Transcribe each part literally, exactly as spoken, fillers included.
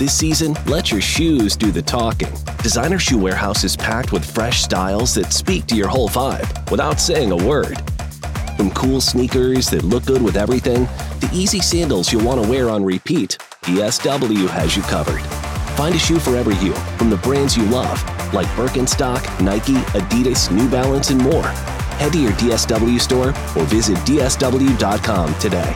This season, let your shoes do the talking. Designer Shoe Warehouse is packed with fresh styles that speak to your whole vibe without saying a word. From cool sneakers that look good with everything, to easy sandals you'll want to wear on repeat, D S W has you covered. Find a shoe for every you from the brands you love, like Birkenstock, Nike, Adidas, New Balance, and more. Head to your D S W store or visit D S W dot com today.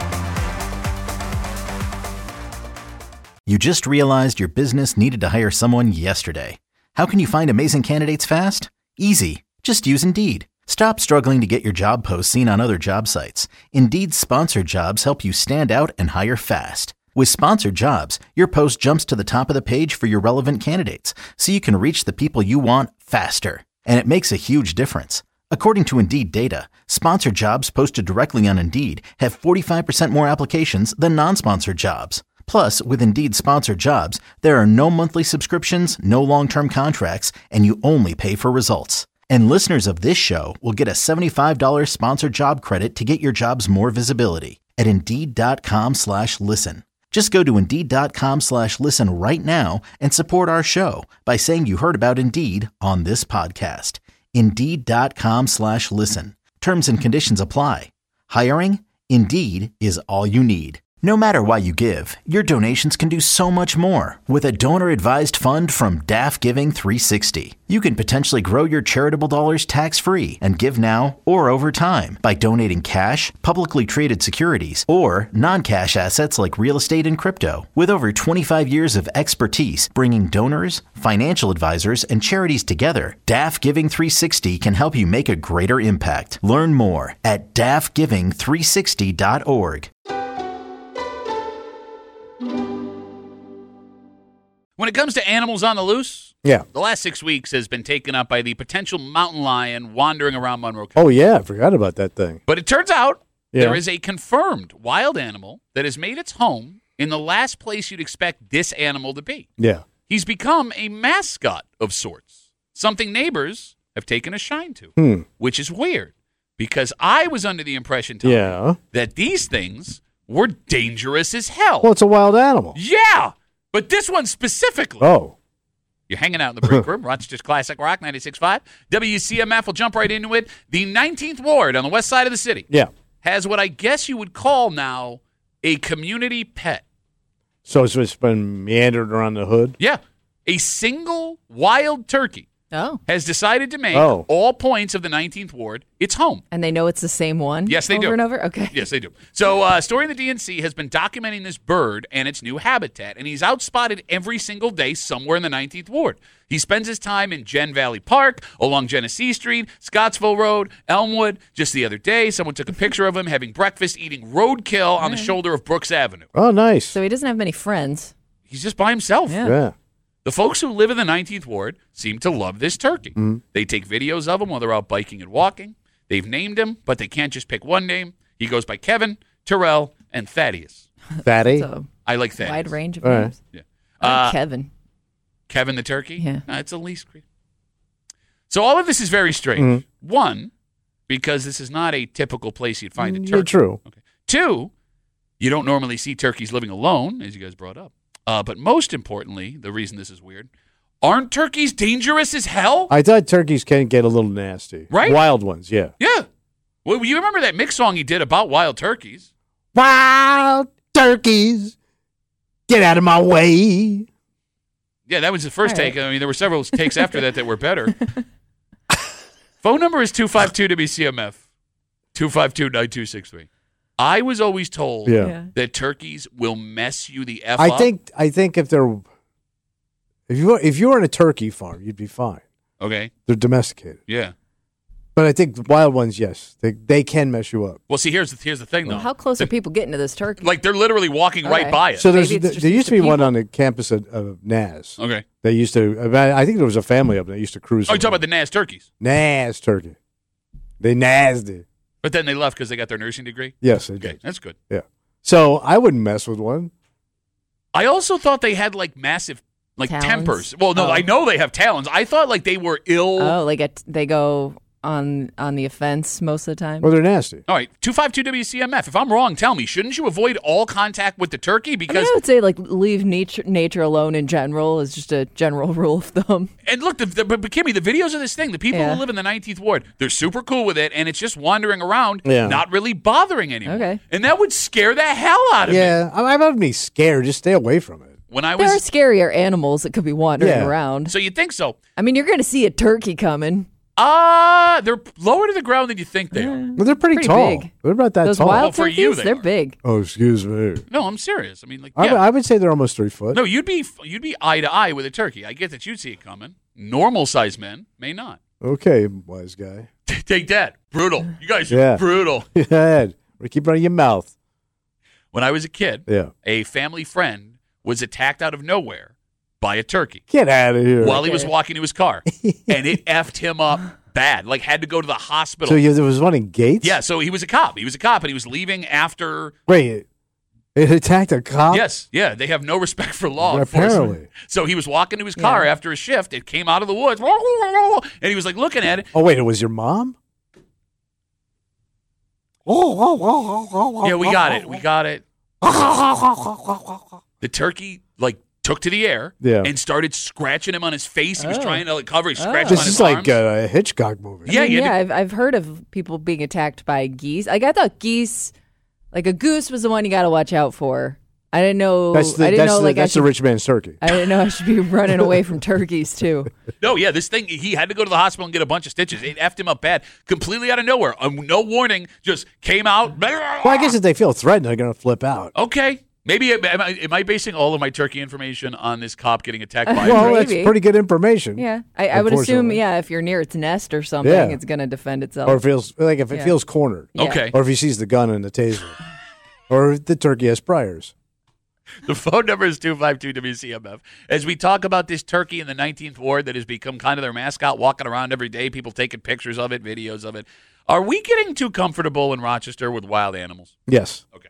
You just realized your business needed to hire someone yesterday. How can you find amazing candidates fast? Easy. Just use Indeed. Stop struggling to get your job posts seen on other job sites. Indeed's sponsored jobs help you stand out and hire fast. With sponsored jobs, your post jumps to the top of the page for your relevant candidates, so you can reach the people you want faster. And it makes a huge difference. According to Indeed data, sponsored jobs posted directly on Indeed have forty-five percent more applications than non-sponsored jobs. Plus, with Indeed sponsored jobs, there are no monthly subscriptions, no long-term contracts, and you only pay for results. And listeners of this show will get a seventy-five dollars sponsored job credit to get your jobs more visibility at Indeed.com slash listen. Just go to Indeed.com slash listen right now and support our show by saying you heard about Indeed on this podcast. Indeed.com slash listen. Terms and conditions apply. Hiring? Indeed is all you need. No matter what you give, your donations can do so much more. With a donor-advised fund from D A F Giving three sixty, you can potentially grow your charitable dollars tax-free and give now or over time by donating cash, publicly traded securities, or non-cash assets like real estate and crypto. With over twenty-five years of expertise bringing donors, financial advisors, and charities together, D A F Giving three sixty can help you make a greater impact. Learn more at D A F giving three sixty dot org. When it comes to animals on the loose, yeah, the last six weeks has been taken up by the potential mountain lion wandering around Monroe County. Oh, yeah, I forgot about that thing. But it turns out yeah. there is a confirmed wild animal that has made its home in the last place you'd expect this animal to be. Yeah. He's become a mascot of sorts, something neighbors have taken a shine to, hmm. which is weird because I was under the impression, Tom, yeah. that these things were dangerous as hell. Well, it's a wild animal. Yeah. But this one specifically. Oh. You're hanging out in the break room. Rochester's Classic Rock, ninety-six point five. W C M F will jump right into it. The nineteenth Ward on the west side of the city yeah. has what I guess you would call now a community pet. So it's just been meandered around the hood? Yeah. A single wild turkey oh. has decided to make oh. all points of the nineteenth Ward its home. And they know it's the same one? Yes, they over do. Over and over? Okay. Yes, they do. So, uh, Story in the D N C has been documenting this bird and its new habitat, and he's outspotted every single day somewhere in the nineteenth Ward. He spends his time in Gen Valley Park, along Genesee Street, Scottsville Road, Elmwood. Just the other day, someone took a picture of him having breakfast, eating roadkill on the shoulder of Brooks Avenue. Oh, nice. So he doesn't have many friends. He's just by himself. Yeah. yeah. The folks who live in the nineteenth Ward seem to love this turkey. Mm-hmm. They take videos of him while they're out biking and walking. They've named him, but they can't just pick one name. He goes by Kevin, Terrell, and Thaddeus. Fatty? So I like Thaddeus. wide range of All right. names. Yeah. I like Uh, Kevin. Kevin the turkey? Yeah. Uh, it's a least creepy. So all of this is very strange. Mm-hmm. One, because this is not a typical place you'd find a Mm, turkey. true. Okay. Two, you don't normally see turkeys living alone, as you guys brought up. Uh, but most importantly, the reason this is weird, aren't turkeys dangerous as hell? I thought turkeys can get a little nasty. Right? Wild ones, yeah. Yeah. Well, you remember that mix song he did about wild turkeys? Wild turkeys, get out of my way. Yeah, that was the first All right. take. I mean, there were several takes after that that were better. Phone number is two five two W C M F, two five two, nine two six three. I was always told Yeah. Yeah. that turkeys will mess you the F I up. think I think if they're if you if you were in a turkey farm, you'd be fine. Okay. They're domesticated. Yeah. But I think the wild ones, yes, they they can mess you up. Well, see, here's the, here's the thing, though. Well, how close are people getting to this turkey? Like, they're literally walking right Okay. by it. So there's Maybe it's there, just there used to be the one people. on the campus of, of N A S. Okay. They used to. I think there was a family up there that used to cruise. Oh, you're talking about the N A S turkeys. N A S turkey? They nasty. But then they left because they got their nursing degree? Yes, they Okay, did. that's good. Yeah. So I wouldn't mess with one. I also thought they had, like, massive, like, Talons? tempers. Well, no, Oh. I know they have talons. I thought, like, they were ill. oh, like a, they go on on the offense most of the time. Well, they're nasty. All right, two five two W C M F. If I'm wrong, tell me. Shouldn't you avoid all contact with the turkey? I, mean, Because I would say like leave nature nature alone in general is just a general rule of thumb. and look, the, the, but Kimmy, the videos of this thing, the people Yeah. who live in the nineteenth Ward, they're super cool with it, and it's just wandering around, Yeah. not really bothering anyone. Okay. And that would scare the hell out of me. Yeah, I, I would be scared. Just stay away from it. When I There are was, scarier animals that could be wandering Yeah. around. so you'd think so. I mean, you're going to see a turkey coming. Ah, they're lower to the ground than you think they are. Well, they're pretty, Pretty tall. big. They're about that Those tall. Well, wild for turkeys, you they they're are. big. Oh, excuse me. No, I'm serious. I mean, like, I, yeah. would- I would say they're almost three foot. No, you'd be you'd be eye to eye with a turkey. I get that you'd see it coming. Normal sized men may not. Okay, wise guy. Take that. Brutal. You guys are Yeah. brutal. Go ahead. Keep running your mouth. When I was a kid, Yeah. a family friend was attacked out of nowhere by a turkey Get out of here. while he was walking to his car, and it effed him up bad. Like had to go to the hospital. so you, there was one in Gates? Yeah, so he was a cop. He was a cop, and he was leaving after. Wait, it attacked a cop? Yes, yeah, they have no respect for law Well, enforcement. apparently. So he was walking to his car Yeah. after a shift. It came out of the woods, and he was like looking at it. Oh, wait, it was your mom? Yeah, we got it. We got it. The turkey like took to the air Yeah. and started scratching him on his face. He was Oh. trying to like cover. He Oh. scratched him This on his is like arms. uh, a Hitchcock movie. Yeah, I mean, you had yeah. to- I've I've heard of people being attacked by geese. Like I thought geese, like a goose was the one you got to watch out for. I didn't know. That's the, I didn't that's know the, like I that's the should. rich man's turkey. I didn't know I should be running away from turkeys too. No, yeah, this thing, he had to go to the hospital and get a bunch of stitches. It effed him up bad, completely out of nowhere. Um, no warning, just came out. Well, I guess if they feel threatened, they're going to flip out. Okay. Maybe, am I, am I basing all of my turkey information on this cop getting attacked by Well, a turkey? that's Maybe. pretty good information. Yeah, I, I would assume. Unfortunately. Yeah, if you're near its nest or something, Yeah. it's going to defend itself. Or it feels like if it Yeah. feels cornered. Yeah. Okay. Or if he sees the gun and the taser. Or if the turkey has priors. The phone number is two five two W C M F. As we talk about this turkey in the nineteenth Ward that has become kind of their mascot, walking around every day, people taking pictures of it, videos of it. Are we getting too comfortable in Rochester with wild animals? Yes. Okay.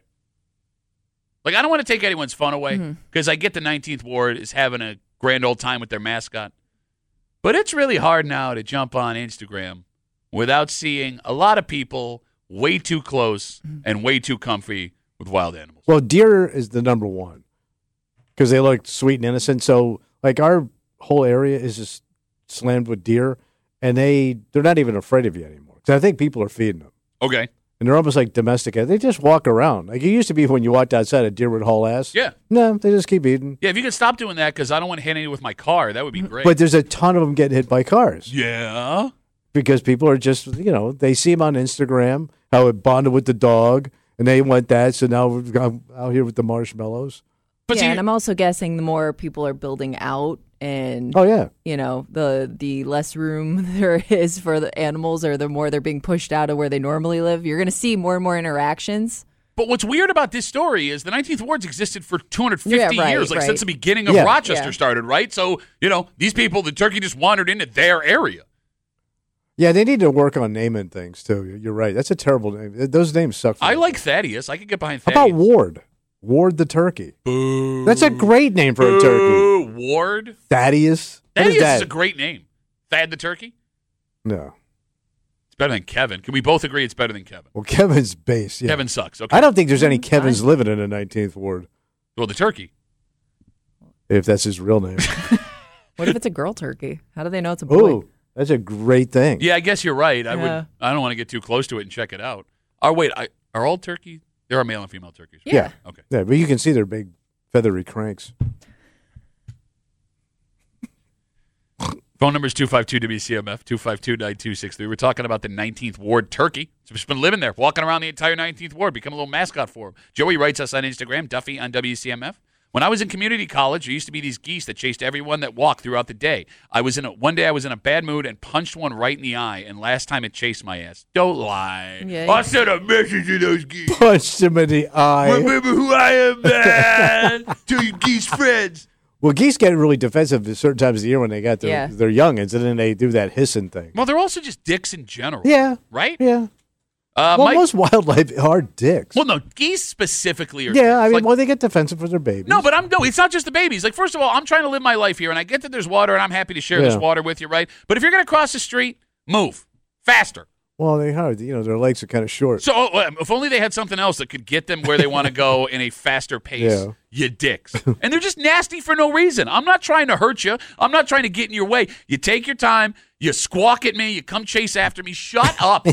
Like, I don't want to take anyone's fun away Mm-hmm. because I get the nineteenth Ward is having a grand old time with their mascot. But it's really hard now to jump on Instagram without seeing a lot of people way too close Mm-hmm. and way too comfy with wild animals. Well, deer is the number one because they look sweet and innocent. So, like, our whole area is just slammed with deer, and they, they're not even afraid of you anymore. Because I think people are feeding them. Okay. And they're almost like domesticated. They just walk around. Like it used to be when you walked outside, a deer would haul ass. Yeah. No, they just keep eating. Yeah, if you could stop doing that because I don't want to hit any with my car, that would be great. But there's a ton of them getting hit by cars yeah. because people are just, you know, they see them on Instagram, how it bonded with the dog, and they want that. So now we've got out here with the marshmallows. But yeah, see, and I'm also guessing the more people are building out, and Oh, yeah. you know, the the less room there is for the animals, or the more they're being pushed out of where they normally live, you're going to see more and more interactions. but what's weird about this story is the nineteenth Ward's existed for two hundred fifty Yeah, right, years, like right. since the beginning of Yeah. Rochester Yeah. started, right? So, you know, these people, the turkey just wandered into their area. Yeah, they need to work on naming things, too. You're right. That's a terrible name. Those names suck. For I me. like Thaddeus. I could get behind How Thaddeus. about Ward? Ward the turkey. Boo. That's a great name for a turkey. Boo. Ward. Thaddeus. What Thaddeus is that? is a great name. Thad the turkey. No. It's better than Kevin. Can we both agree it's better than Kevin? Well, Kevin's base. Yeah. Kevin sucks. Okay. I don't think there's any Kevins living in the nineteenth Ward, Well, the turkey. if that's his real name. What if it's a girl turkey? How do they know it's a boy? Oh, that's a great thing. Yeah, I guess you're right. I Yeah. would. I don't want to get too close to it and check it out. Oh wait, I, are all turkey? There are male and female turkeys. Right? Yeah. Okay. Yeah, but you can see their big feathery cranks. Phone number is two five two W C M F, two five two, nine two six three. We're talking about the nineteenth Ward turkey. It's just been living there, walking around the entire nineteenth Ward, become a little mascot for him. Joey writes us on Instagram, Duffy on W C M F. When I was in community college, there used to be these geese that chased everyone that walked throughout the day. I was in a, one day I was in a bad mood and punched one right in the eye, and last time it chased my ass. Don't lie. Yeah, I yeah. sent a message to those geese. Punched him in the eye. Remember who I am, man. To your geese friends. Well, geese get really defensive at certain times of the year when they got their, Yeah. their youngins, and then they do that hissing thing. Well, they're also just dicks in general. Yeah. Right? Yeah. Uh, well, Mike- most wildlife are dicks. well, no, geese specifically are yeah, I dicks. mean, Like- well, they get defensive for their babies. No, but I'm no. It's not just the babies. Like, first of all, I'm trying to live my life here, and I get that there's water, and I'm happy to share this Yeah. water with you, right? But if you're going to cross the street, move faster. Well, they hard. You know, their legs are kind of short. So uh, if only they had something else that could get them where they want to go in a faster pace, Yeah. you dicks. And they're just nasty for no reason. I'm not trying to hurt you. I'm not trying to get in your way. You take your time. You squawk at me. You come chase after me. Shut up.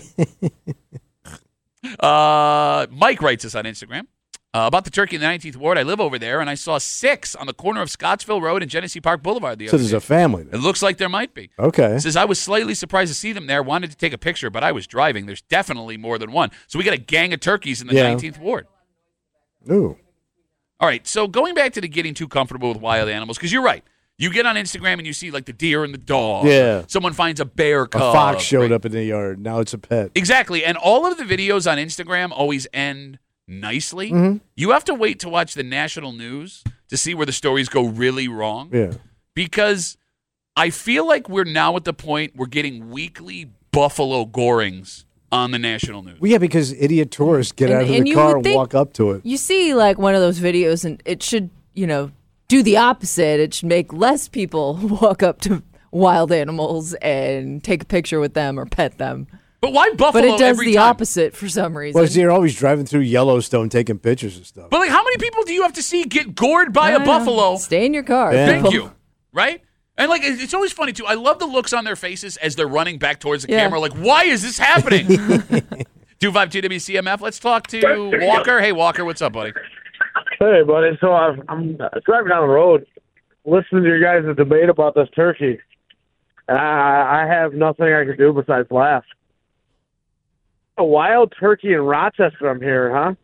uh, Mike writes us on Instagram. Uh, about the turkey in the nineteenth Ward, I live over there, and I saw six on the corner of Scottsville Road and Genesee Park Boulevard the So other there's day. a family there. It looks like there might be. Okay. Says, I was slightly surprised to see them there, wanted to take a picture, but I was driving. There's definitely more than one. So we got a gang of turkeys in the Yeah. nineteenth Ward. Ooh. All right, so going back to the getting too comfortable with wild animals, because you're right. You get on Instagram and you see like the deer and the dog. Yeah. Someone finds a bear A cub. fox showed right? up in the yard. Now it's a pet. Exactly. And all of the videos on Instagram always end nicely. Mm-hmm. You have to wait to watch the national news to see where the stories go really wrong. Yeah. Because I feel like we're now at the point we're getting weekly buffalo gorings on the national news. Well, yeah, because idiot tourists get And- out of and the you car would and think- walk up to it. You see, like, one of those videos, and it should, you know, do the opposite. It should make less people walk up to wild animals and take a picture with them or pet them. But why buffalo But it does every the time? opposite for some reason. Well, you're always driving through Yellowstone taking pictures and stuff. But like, how many people do you have to see get gored by I a don't know. buffalo? Stay in your car. Yeah. Thank people. you. Right? And like, it's it's always funny too. I love the looks on their faces as they're running back towards the Yeah. camera. Like, why is this happening? two five two W C M F. Let's talk to Walker. Hey, Walker, what's up, buddy? Hey, buddy. So I'm, I'm driving down the road, listening to your guys' debate about this turkey, and I, I have nothing I can do besides laugh. A wild turkey in Rochester, I'm here, huh?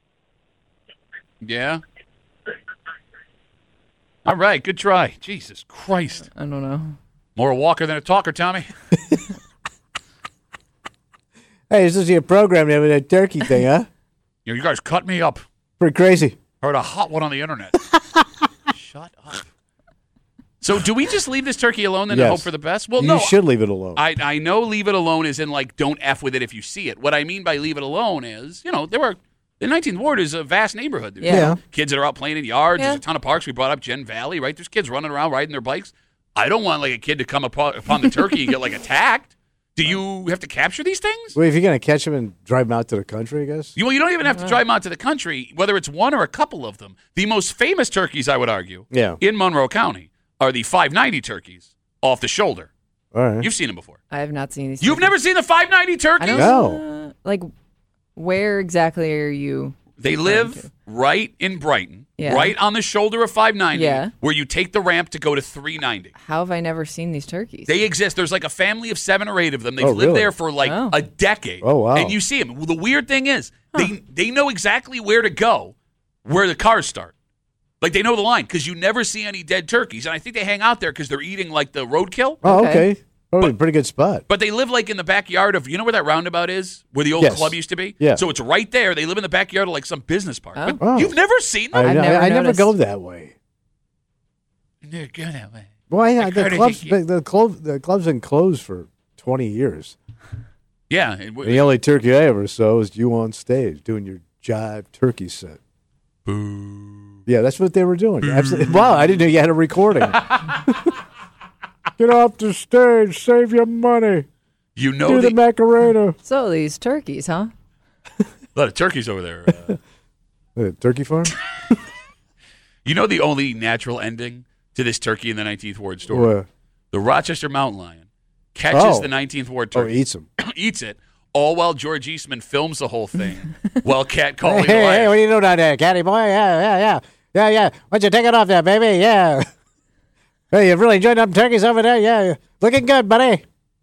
Yeah. All right, good try. Jesus Christ. I don't know. More a walker than a talker, Tommy. Hey, this is your program having that turkey thing, huh? You, know, you guys cut me up. Pretty crazy. Heard a hot one on the internet. Shut up. So do we just leave this turkey alone then and Yes. hope for the best? Well, you no. should leave it alone. I, I know leave it alone is in like don't F with it if you see it. What I mean by leave it alone is, you know, there were the nineteenth Ward is a vast neighborhood. There's Yeah. Yeah. kids that are out playing in yards. Yeah. There's a ton of parks. We brought up Gen Valley, right? There's kids running around riding their bikes. I don't want like a kid to come upon, upon the turkey and get like attacked. Do you have to capture these things? Well, if you're going to catch them and drive them out to the country, I guess. You, well, you don't even have to drive them out to the country, whether it's one or a couple of them. The most famous turkeys, I would argue, Yeah. in Monroe County are the five ninety turkeys off the shoulder. All right. You've seen them before. I have not seen these. You've turkeys. never seen the five ninety I turkeys? don't No. uh, like, where exactly are you? They live right in Brighton, Yeah. right on the shoulder of five ninety, Yeah. where you take the ramp to go to three ninety. How have I never seen these turkeys? They exist. There's like a family of seven or eight of them. They've Oh, lived really? there for like Oh. a decade. Oh, wow. And you see them. Well, the weird thing is, they they know exactly where to go, where the cars start. Like they know the line because you never see any dead turkeys. And I think they hang out there because they're eating like the roadkill. Oh, Okay. okay. Probably a pretty good spot. But they live like in the backyard of, you know where that roundabout is? Where the old Yes. club used to be? Yeah. So it's right there. They live in the backyard of like some business park. Oh. But Oh. you've never seen them? I, I've I- never I never noticed. go that way. Never go that way. Well, yeah, Like the courtesy club's kid. been, the club the club's been closed for twenty years. Yeah. it And w- the only turkey I ever saw was you on stage doing your jive turkey set. Boo. Yeah, that's what they were doing. Absolutely. Wow, I didn't know you had a recording. Get off the stage, save your money. You know Do the, the Macarena. So these turkeys, huh? a lot of turkeys over there. Uh, Uh, turkey farm? you know the only natural ending to this turkey in the nineteenth Ward story? What? The Rochester mountain lion catches Oh. the nineteenth Ward Oh, turkey, eats them. eats it, all while George Eastman films the whole thing while catcalling Hey, the lion. hey, what are you doing down there, catty boy? Yeah, yeah, yeah. Yeah, yeah. Why don't you take it off there, baby? Yeah. Hey, you've really enjoyed them turkeys over there? Yeah. Looking good, buddy.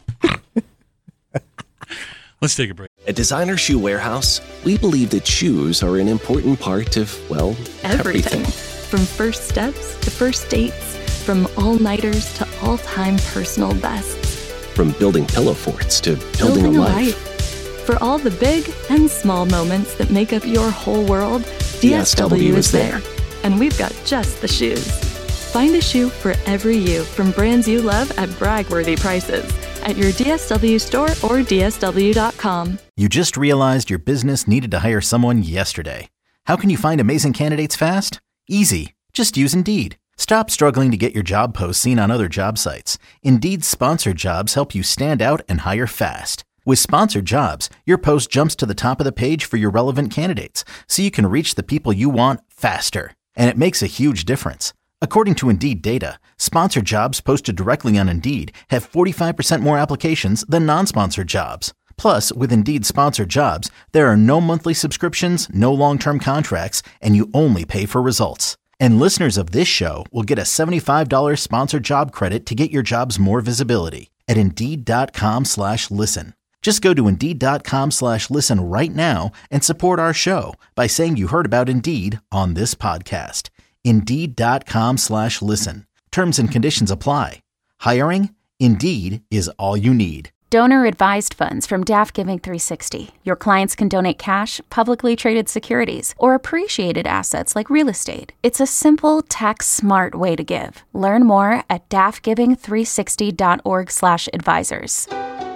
Let's take a break. At Designer Shoe Warehouse, we believe that shoes are an important part of, well, Everything. everything. From first steps to first dates, from all-nighters to all-time personal bests. From building pillow forts to building, a life. For all the big and small moments that make up your whole world, D S W is there. And we've got just the shoes. Find a shoe for every you from brands you love at brag-worthy prices at your D S W store or D S W dot com. You just realized your business needed to hire someone yesterday. How can you find amazing candidates fast? Easy. Just use Indeed. Stop struggling to get your job posts seen on other job sites. Indeed's sponsored jobs help you stand out and hire fast. With Sponsored Jobs, your post jumps to the top of the page for your relevant candidates, so you can reach the people you want faster. And it makes a huge difference. According to Indeed data, sponsored jobs posted directly on Indeed have forty-five percent more applications than non-sponsored jobs. Plus, with Indeed Sponsored Jobs, there are no monthly subscriptions, no long-term contracts, and you only pay for results. And listeners of this show will get a seventy-five dollars sponsored job credit to get your jobs more visibility at Indeed.com slash listen. Just go to Indeed.com slash listen right now and support our show by saying you heard about Indeed on this podcast. Indeed.com slash listen. Terms and conditions apply. Hiring? Indeed is all you need. Donor-advised funds from Daft Giving three sixty. Your clients can donate cash, publicly traded securities, or appreciated assets like real estate. It's a simple, tax-smart way to give. Learn more at daft giving three sixty dot org slash advisors.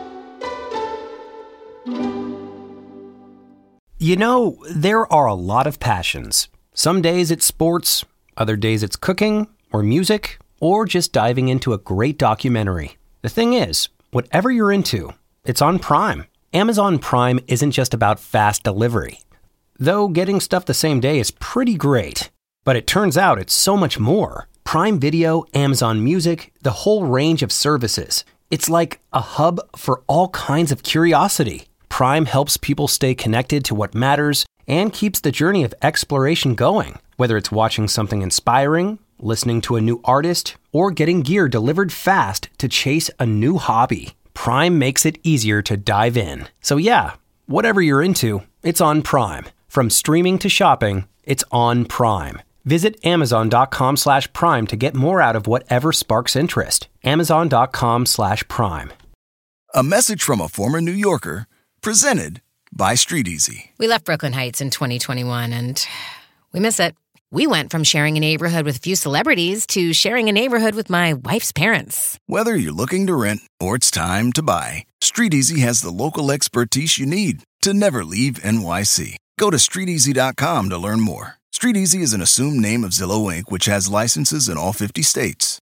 You know, there are a lot of passions. Some days it's sports, other days it's cooking, or music, or just diving into a great documentary. The thing is, whatever you're into, it's on Prime. Amazon Prime isn't just about fast delivery. Though getting stuff the same day is pretty great. But it turns out it's so much more. Prime Video, Amazon Music, the whole range of services. It's like a hub for all kinds of curiosity. Prime helps people stay connected to what matters and keeps the journey of exploration going. Whether it's watching something inspiring, listening to a new artist, or getting gear delivered fast to chase a new hobby, Prime makes it easier to dive in. So yeah, whatever you're into, it's on Prime. From streaming to shopping, it's on Prime. Visit Amazon.com slash Prime to get more out of whatever sparks interest. Amazon.com slash Prime. A message from a former New Yorker, presented by Street Easy. We left Brooklyn Heights in twenty twenty-one, and we miss it. We went from sharing a neighborhood with a few celebrities to sharing a neighborhood with my wife's parents. Whether you're looking to rent or it's time to buy, Street Easy has the local expertise you need to never leave N Y C. Go to street easy dot com to learn more. Street Easy is an assumed name of Zillow Incorporated, which has licenses in all fifty states.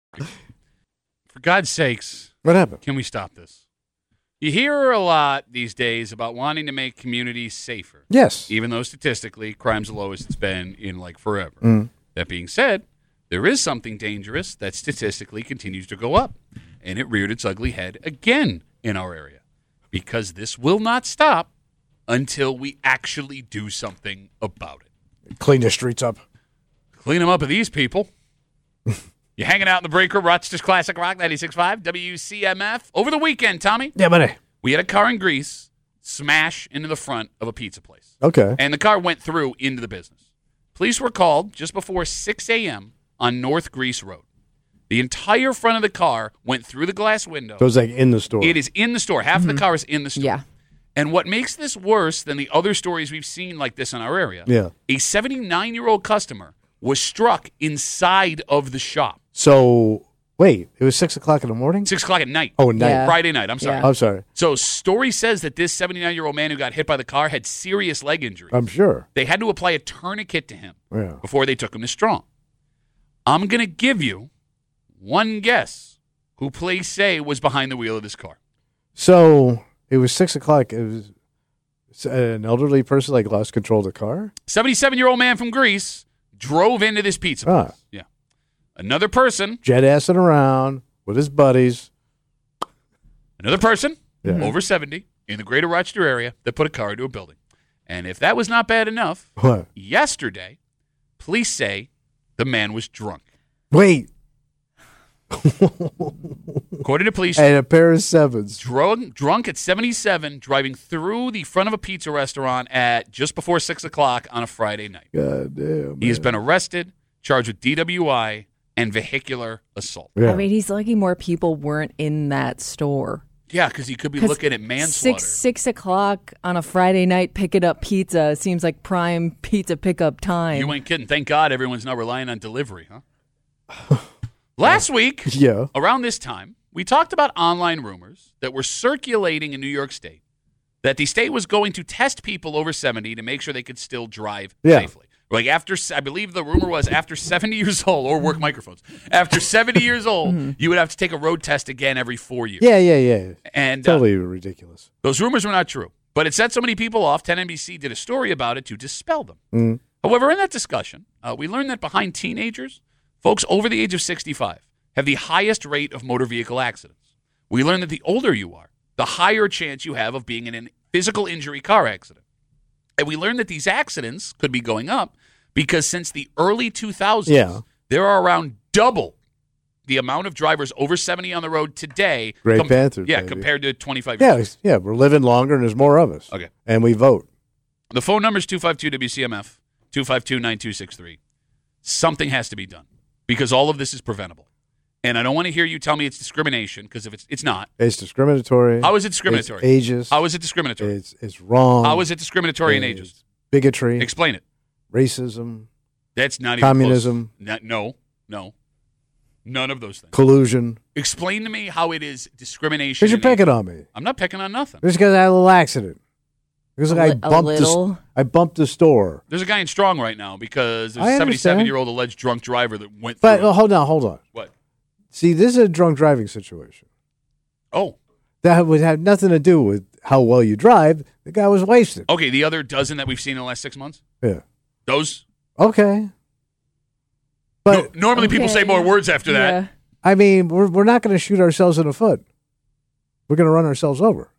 For God's sakes, what happened? Can we stop this? You hear a lot these days about wanting to make communities safer. Yes. Even though statistically, crime's the lowest it's been in like forever. Mm. That being said, there is something dangerous that statistically continues to go up. And it reared its ugly head again in our area. Because this will not stop until we actually do something about it. Clean the streets up. Clean them up of these people. You hanging out in the break room, Rochester's Classic Rock ninety-six point five, W C M F. Over the weekend, Tommy. Yeah, buddy. We had a car in Greece smash into the front of a pizza place. Okay. And the car went through into the business. Police were called just before six a.m. on North Greece Road. The entire front of the car went through the glass window. So it's like in the store. It is in the store. Half mm-hmm. of the car is in the store. Yeah. And what makes this worse than the other stories we've seen like this in our area, yeah. a seventy-nine-year-old customer was struck inside of the shop. So, wait, it was six o'clock in the morning? six o'clock at night. Oh, night. Yeah. Friday night, I'm sorry. Yeah. I'm sorry. So, story says that this seventy-nine-year-old man who got hit by the car had serious leg injuries. I'm sure. They had to apply a tourniquet to him yeah. before they took him to Strong. I'm going to give you one guess who police say was behind the wheel of this car. So, it was six o'clock. It was an elderly person, like, lost control of the car? seventy-seven-year-old man from Greece drove into this pizza place. Ah. Yeah. Another person. Jet-assing around with his buddies. Another person, yeah. over seventy, in the greater Rochester area that put a car into a building. And if that was not bad enough, what? Yesterday, police say the man was drunk. Wait. According to police, and a pair of sevens. Drunk, drunk at seventy-seven, driving through the front of a pizza restaurant at just before six o'clock on a Friday night. God damn. He has been arrested, charged with D W I and vehicular assault. Yeah. I mean, he's lucky more people weren't in that store. Yeah, because he could be looking at manslaughter. Six, six o'clock on a Friday night picking up pizza seems like prime pizza pickup time. You ain't kidding. Thank God everyone's not relying on delivery, huh? Last week, yeah. around this time, we talked about online rumors that were circulating in New York State that the state was going to test people over seventy to make sure they could still drive yeah. safely. Like after, I believe the rumor was after seventy years old, or work microphones. After seventy years old, mm-hmm. you would have to take a road test again every four years. Yeah, yeah, yeah. And totally uh, ridiculous. Those rumors were not true, but it set so many people off. ten N B C did a story about it to dispel them. Mm. However, in that discussion, uh, we learned that behind teenagers, folks over the age of sixty-five have the highest rate of motor vehicle accidents. We learned that the older you are, the higher chance you have of being in a physical injury car accident. And we learned that these accidents could be going up because since the early two thousands, yeah. there are around double the amount of drivers over seventy on the road today. Great com- Panthers, Yeah, baby. compared to twenty-five yeah, years ago. Yeah, we're living longer and there's more of us. Okay. And we vote. The phone number is two five two W C M F, two five two, nine two six three. Something has to be done because all of this is preventable. And I don't want to hear you tell me it's discrimination because if it's it's not. It's discriminatory. How is it discriminatory? It's ageist. How is it discriminatory? It's it's wrong. How is it discriminatory and it's ageist? Bigotry. Explain it. Racism. That's not even communism. Close. No, no. None of those things. Collusion. Explain to me how it is discrimination. Because you're picking on me. I'm not picking on nothing. Just because I had a little accident. Because A like, li- I bumped a the little? I bumped the store. There's a guy in Strong right now because there's I a understand. seventy-seven-year-old alleged drunk driver that went But through oh, it. hold on, hold on. What? See, this is a drunk driving situation. Oh. That would have nothing to do with how well you drive. The guy was wasted. Okay, the other dozen that we've seen in the last six months? Yeah. Those? Okay. But no, normally people say more words after that. Yeah. I mean, we're we're not going to shoot ourselves in the foot. We're going to run ourselves over.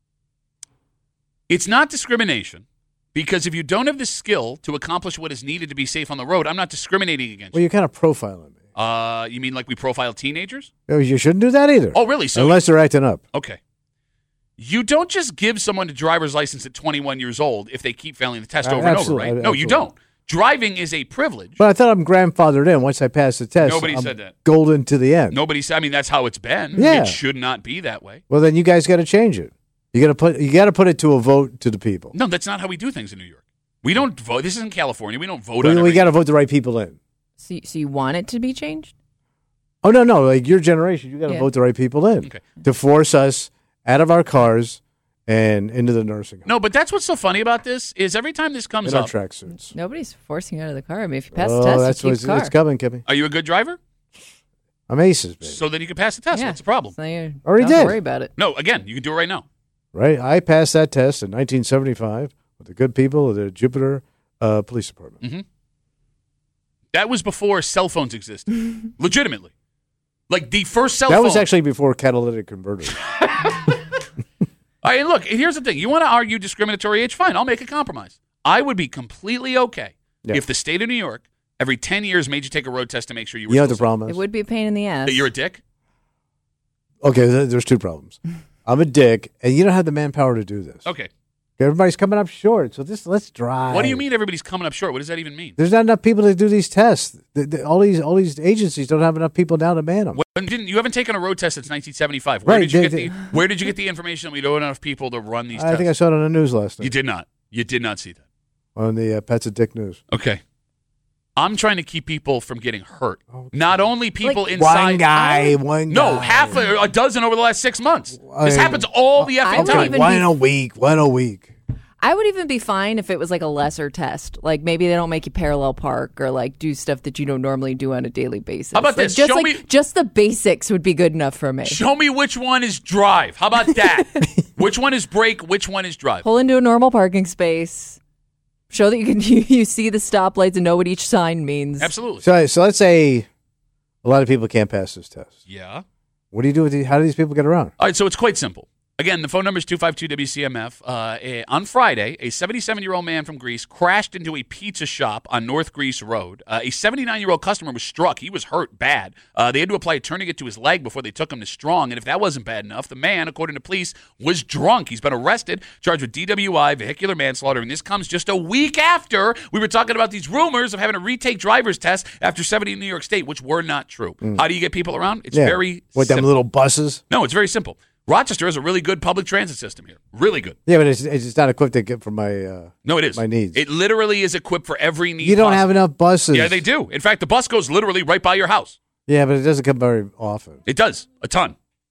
It's not discrimination because if you don't have the skill to accomplish what is needed to be safe on the road, I'm not discriminating against Well, you. you're kind of profiling me. Uh, you mean like we profile teenagers? No, you shouldn't do that either. Oh, really? So unless they're acting up. Okay. You don't just give someone a driver's license at twenty-one years old if they keep failing the test Uh, over and over, absolutely, right? No, absolutely. you don't. Driving is a privilege. But I thought I'm grandfathered in once I passed the test. Nobody I'm said that. Golden to the end. Nobody said. I mean, that's how it's been. Yeah. It should not be that way. Well, then you guys got to change it. You got to put you got to put it to a vote to the people. No, that's not how we do things in New York. We don't vote. This isn't California. We don't vote We, on we everything. got to vote the right people in. So, you- so you want it to be changed? Oh no, no, like your generation, you got to Yeah. vote the right people in Okay. to force us out of our cars and into the nursing home No, but that's what's so funny about this is every time this comes in our up. tracksuits. Nobody's forcing you out of the car. I mean, if you pass Oh, the test, that's you what's keep the car. it's coming, Kimmy. Are you a good driver? I'm aces, baby. So then you can pass the test. Yeah. What's the problem? So you Already don't have to did. worry about it. No, again, you can do it right now. Right, I passed that test in nineteen seventy-five with the good people of the Jupiter uh, Police Department. Mm-hmm. That was before cell phones existed. Legitimately. Like the first cell that phone. was actually before catalytic converters. All right, and look, here's the thing. You want to argue discriminatory age? Fine, I'll make a compromise. I would be completely okay Yeah. if the state of New York every ten years made you take a road test to make sure you were You know what still the problem It is? would be a pain in the ass. safe. That you're a dick? Okay, th- there's two problems. I'm a dick, and you don't have the manpower to do this. Okay. Everybody's coming up short, so this let's drive. What do you mean everybody's coming up short? What does that even mean? There's not enough people to do these tests. The, the, all these all these agencies don't have enough people now to man them. When didn't, you haven't taken a road test since nineteen seventy-five. Where Right, did you they- get the Where did you get the information that we don't have enough people to run these I tests? think I saw it on the news last night. You did not. You did not see that. On the uh, Pets of Dick News. Okay. I'm trying to keep people from getting hurt. Not only people Like- inside. One guy, one No, guy. half a, a dozen over the last six months. This I- happens all the I effing would time. even one be- a week, one a week. I would even be fine if it was like a lesser test. Like maybe they don't make you parallel park or like do stuff that you don't normally do on a daily basis. How about Like, this? Just Show like me- just the basics would be good enough for me. Show me which one is drive. How about that? Which one is brake? Which one is drive? Pull into a normal parking space. Show that you can you, you see the stoplights and know what each sign means. Absolutely. So, so let's say a lot of people can't pass this test. Yeah. What do you do with these? How do these people get around? All right, so it's quite simple. Again, the phone number is two five two W C M F. Uh, eh, on Friday, a seventy-seven-year-old man from Greece crashed into a pizza shop on North Greece Road. Uh, a seventy-nine-year-old customer was struck. He was hurt bad. Uh, they had to apply a tourniquet to his leg before they took him to Strong. And if that wasn't bad enough, the man, according to police, was drunk. He's been arrested, charged with D W I, vehicular manslaughter, and this comes just a week after we were talking about these rumors of having to retake driver's tests after seventy in New York State, which were not true. How do you get people around? It's Yeah. very With them simple. little buses? No, it's very simple. Rochester has a really good public transit system here. Really good. Yeah, but it's, it's just not equipped to get for my uh, No, it is. my needs. It literally is equipped for every need you don't possible. have enough buses. Yeah, they do. In fact, the bus goes literally right by your house. Yeah, but it doesn't come very often. It does. A ton.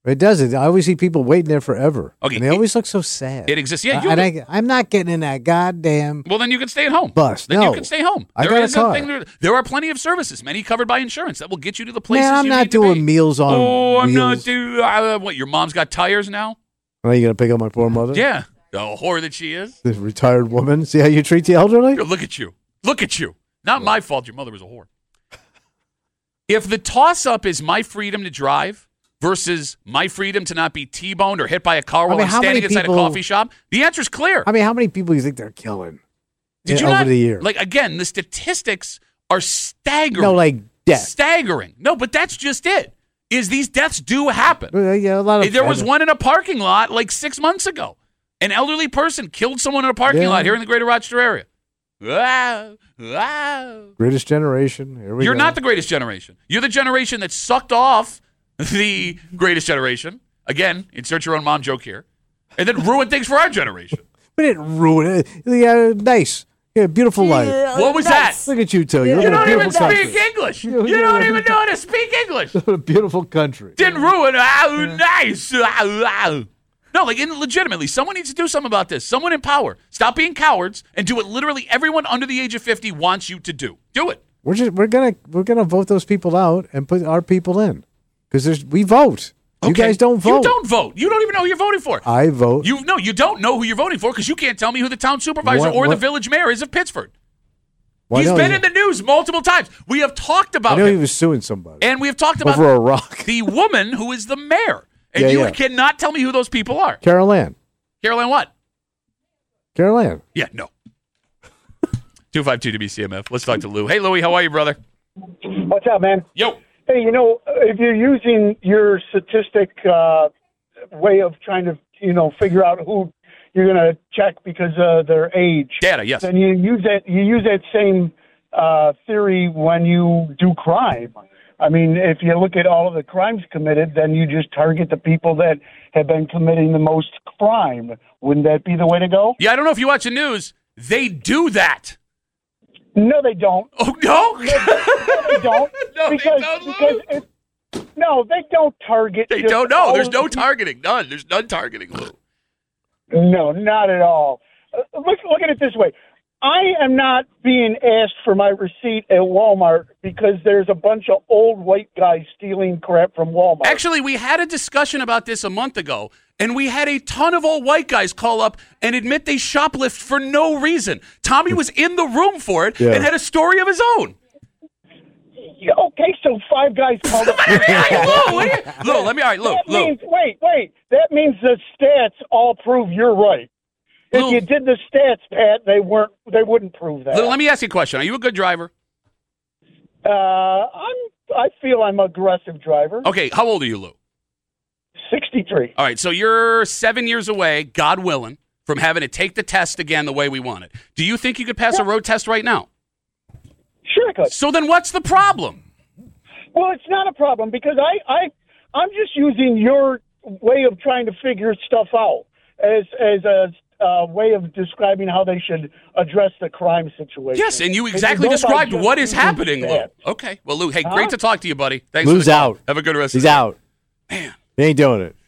It doesn't. I always see people waiting there forever. Okay, and they it- always look so sad. It exists. Yeah, you and I, I'm not getting in that goddamn well, then you can stay at home. bus. Then no. you can stay home. I There got a is car. thing there, there are plenty of services, many covered by insurance, that will get you to the places Man, I'm you not need to doing be. meals on Oh, I'm not wheels. doing. Uh, what? Your mom's got tires now? Are you going to pick up my poor mother? Yeah, the whore that she is. The retired woman. See how you treat the elderly? Look at you. Look at you. Not my fault. Your mother was a whore. If the toss-up is my freedom to drive versus my freedom to not be T-boned or hit by a car while I mean, I'm how standing many inside people- a coffee shop, the answer is clear. I mean, how many people do you think they're killing Did in- you over not, the years? Like, again, the statistics are staggering. no, like death. Staggering. No, but that's just it. Is these deaths do happen. Uh, yeah, a lot of. There was one in a parking lot like six months ago. An elderly person killed someone in a parking Yeah. lot here in the greater Rochester area. Wow. Wow. Greatest generation. Here we You're go. not the greatest generation. You're the generation that sucked off the greatest generation. Again, insert your own mom joke here. And then ruined things for our generation. We didn't ruin it. Yeah, nice. Yeah, beautiful life. What was that? Look at you two. You You live in a don't even beautiful country. speak English. You- You you don't live- even know how to speak English. You live in a beautiful country. Didn't ruin. Oh, nice. Ah, ah. No, like in, legitimately, someone needs to do something about this. Someone in power. Stop being cowards and do what literally everyone under the age of fifty wants you to do. Do it. We're just we're gonna we're gonna vote those people out and put our people in because there's we vote. You Okay. guys don't vote. You don't vote. You don't even know who you're voting for. I vote. You no, you don't know who you're voting for because you can't tell me who the town supervisor What- or the what- village mayor is of Pittsford. Well, I He's know been he- in the news multiple times. We have talked I about know him. he was suing somebody And we have talked about over a rock. the woman who is the mayor. And Yeah, you yeah. cannot tell me who those people are. Carol Ann. Caroline what? Carol Ann. Yeah, no. two five two W C M F. Let's talk to Lou. Hey, Louie, how are you, brother? What's up, man? Yo. Hey, you know, if you're using your statistic uh, way of trying to, you know, figure out who you're going to check because of their age, Data, yes. then you use that. You use that same uh, theory when you do crime. I mean, if you look at all of the crimes committed, then you just target the people that have been committing the most crime. Wouldn't that be the way to go? Yeah, I don't know if you watch the news. They do that. No, they don't. Oh, no? No, they don't. No, they because, don't, Lou. because it, no, they don't target. They just don't know. all There's of no the- targeting. None. There's none targeting, Lou. No, not at all. Uh, look, look at it this way. I am not being asked for my receipt at Walmart because there's a bunch of old white guys stealing crap from Walmart. Actually, we had a discussion about this a month ago, and we had a ton of old white guys call up and admit they shoplift for no reason. Tommy was in the room for it Yeah. and had a story of his own. Yeah, okay, so five guys called up. Lou, what are you- Lou, let me, all right, Lou, That Lou. means, wait, wait. That means the stats all prove you're right. If Lou. you did the stats, Pat, they weren't. They wouldn't prove that. Lou, let me ask you a question. Are you a good driver? Uh, I'm. I feel I'm an aggressive driver. Okay, how old are you, Lou? Sixty-three. All right, so you're seven years away, God willing, from having to take the test again the way we want it. Do you think you could pass a road test right now? Sure, I could. So then what's the problem? Well, it's not a problem because I, I, I'm just using your way of trying to figure stuff out as as a uh, way of describing how they should address the crime situation. Yes, and you And exactly go by described just what is using happening, Lou. stats. Okay. Well, Lou, hey, Huh? great to talk to you, buddy. Thanks Lou's for the call. out. Have a good rest He's of the day. out. Man, He ain't doing it.